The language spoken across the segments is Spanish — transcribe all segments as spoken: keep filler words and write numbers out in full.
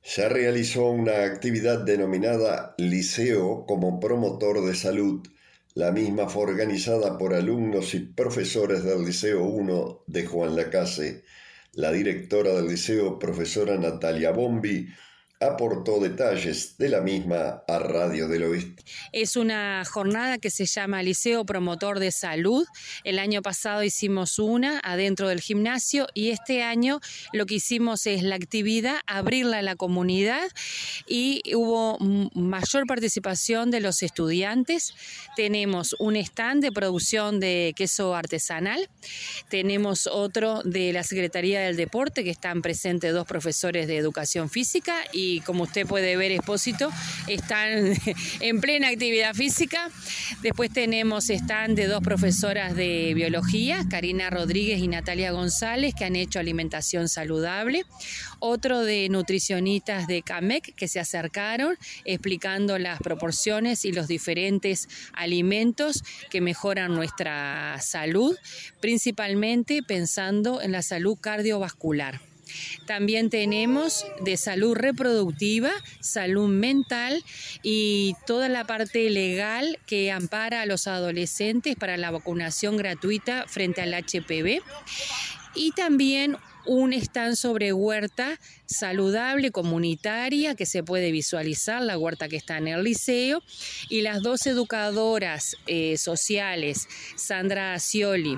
Se realizó una actividad denominada Liceo como promotor de salud. La misma fue organizada por alumnos y profesores del Liceo uno de Juan Lacase. La directora del liceo, profesora Natalia Bombi, aportó detalles de la misma a Radio del Oeste. Es una jornada que se llama Liceo Promotor de Salud. El año pasado hicimos una adentro del gimnasio y este año lo que hicimos es la actividad, abrirla a la comunidad y hubo mayor participación de los estudiantes. Tenemos un stand de producción de queso artesanal, tenemos otro de la Secretaría del Deporte, que están presentes dos profesores de educación física y, como usted puede ver, Expósito, están en plena actividad física. Después tenemos stand de dos profesoras de biología, Karina Rodríguez y Natalia González, que han hecho alimentación saludable. Otro de nutricionistas de CAMEC que se acercaron explicando las proporciones y los diferentes alimentos que mejoran nuestra salud, principalmente pensando en la salud cardiovascular. También tenemos de salud reproductiva, salud mental y toda la parte legal que ampara a los adolescentes para la vacunación gratuita frente al H P V. Y también un stand sobre huerta saludable, comunitaria, que se puede visualizar, la huerta que está en el liceo, y las dos educadoras eh, sociales, Sandra Scioli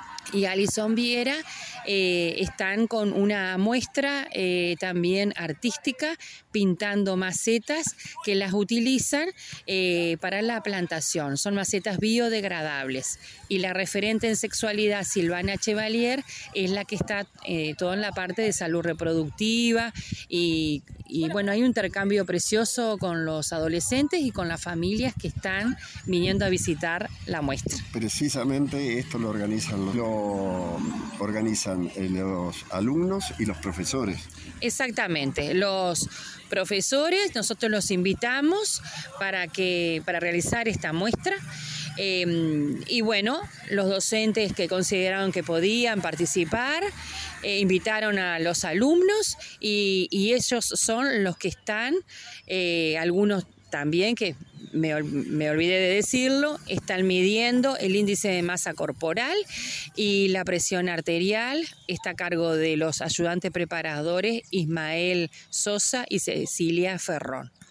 y Alison Viera, eh, están con una muestra eh, también artística, pintando macetas que las utilizan eh, para la plantación. Son macetas biodegradables. Y la referente en sexualidad, Silvana Chevalier, es la que está eh, toda en la parte de salud reproductiva y, y bueno, hay un intercambio precioso con los adolescentes y con las familias que están viniendo a visitar la muestra. Precisamente esto lo organizan, lo organizan los alumnos y los profesores. Exactamente, los profesores nosotros los invitamos para, que, para realizar esta muestra. Eh, y bueno, los docentes que consideraron que podían participar, eh, invitaron a los alumnos y, y ellos son los que están, eh, algunos también que me, me olvidé de decirlo, están midiendo el índice de masa corporal y la presión arterial. Está a cargo de los ayudantes preparadores Ismael Sosa y Cecilia Ferrón.